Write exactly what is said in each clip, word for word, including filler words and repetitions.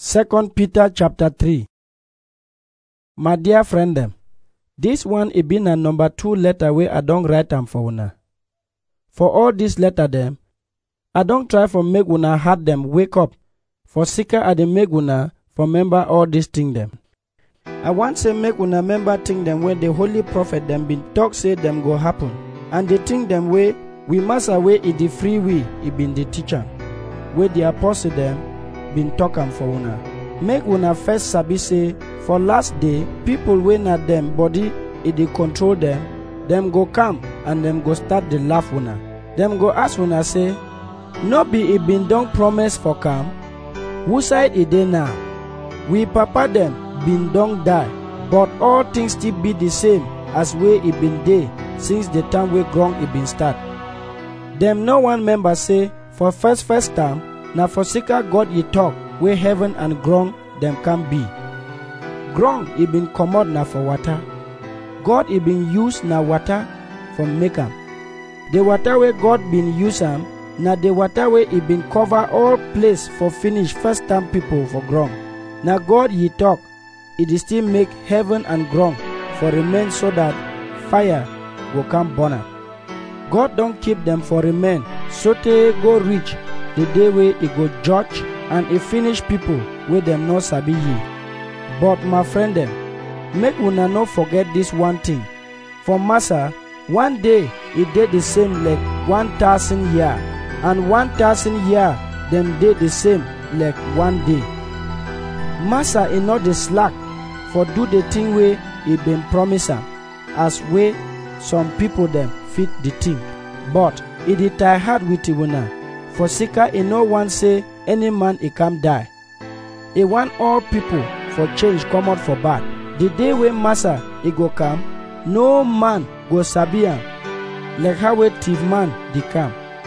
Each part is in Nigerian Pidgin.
Second Peter chapter three. My dear friend them, this one it been a number two letter where I don't write am for una. For all this letter them, I don't try for make una heart them wake up. For sicker I dey make una for remember all these thing them. I want say make una remember thing them when the holy prophet them been talk say them go happen, and the thing them way we must away it the free will it been the teacher, where the apostle them been talk am for una. Make una first sabi say for last day people wey na them body it dey control them, them go come and them go start the laugh una. Them go ask una say, no be it been done promise for come? Who side it dey now? We papa them been done die, but all things still be the same as way it been dey since the time wey ground it been start. Them no one member say for first first time na for sicker God ye talk where heaven and ground them can be. Ground it been commod na for water. God it been use na water for make am. The water where God been use am na the water where it been cover all place for finish first time people for ground. Na God ye talk, it is still make heaven and ground for remain so that fire will come burn am. God don't keep them for remain so they go reach the day where it go judge and it finish people where them no sabi ye. But my friend them, make una no forget this one thing. For Massa, one day it did the same like one thousand year, and one thousand year them did the same like one day. Massa is not the slack for do the thing where it been promised am, as way some people them fit the thing. But it is tie hard with una. For sicker in no one say any man he come die. He want all people for change come out for bad. The day when Massa he go come, no man go sabi am, like how a thief man they come.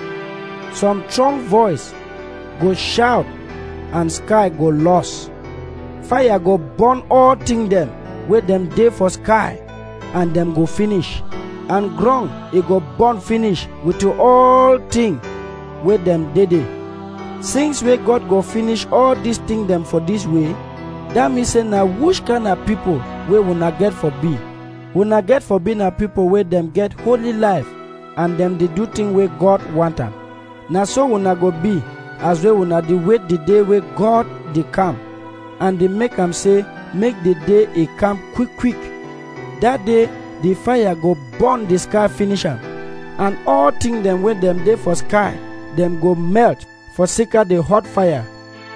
Some strong voice go shout and sky go lost. Fire go burn all thing them where them day for sky, and them go finish. And ground it go burn finish with all thing where them did it. Since where God go finish all these things them for this way, that means say na which kind of people where we not get for be. We not get for being a people where them get holy life and them they do thing where God want them. Now so we not go be as well we not the wait the day where God they come, and they make them say make the day it come quick quick. That day the fire go burn the sky finish them, and all things them where them day for sky them go melt for sicker the hot fire.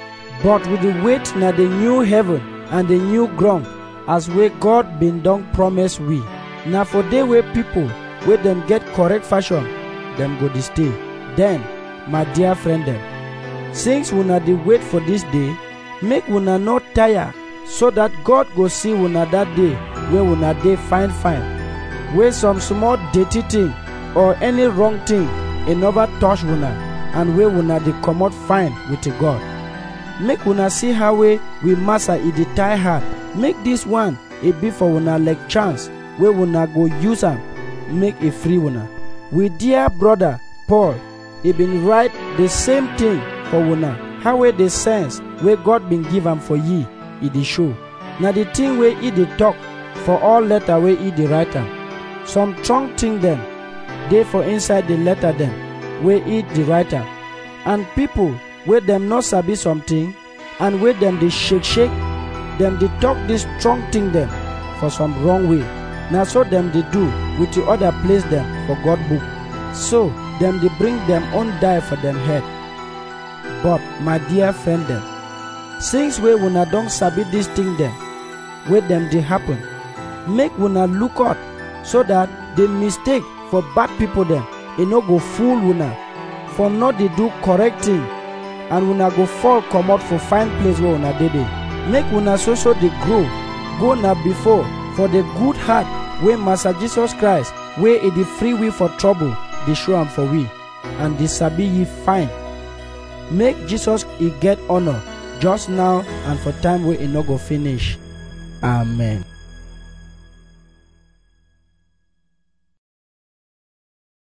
But with the weight na the new heaven and the new ground, as where God been done promise we. Now for day where people where them get correct fashion, them go to stay. Then, my dear friend them, since we not the wait for this day, make we not not tire, so that God go see we not that day where we not day fine fine, where some small dirty thing or any wrong thing it never touch we not, and where we not the come out fine with the God. Make una see how we we master it the tie hard. Make this one it be for una like chance where una go use am make a free una. We dear brother Paul, he been write the same thing for una. How we the sense where God been give am for ye, it the show. Now the thing where he the talk for all letter where he the write am. Some strong thing them, they for inside the letter them where he the writer, and people where them not sabi something and where them they shake shake them they talk this strong thing them for some wrong way. Now so them they do with the other place them for God book, so them they bring them on die for them head. But my dear friend them, since we una don't sabi this thing them where them they happen, make una look out so that the mistake for bad people them it no go fool una, for not they do correct thing and una go fall come out for fine place where una did it. Make una so so they grow, go na before for the good heart where Master Jesus Christ, where it the free will for trouble, they show am for we, and the sabi ye fine. Make Jesus he get honor just now and for time where it no go finish. Amen.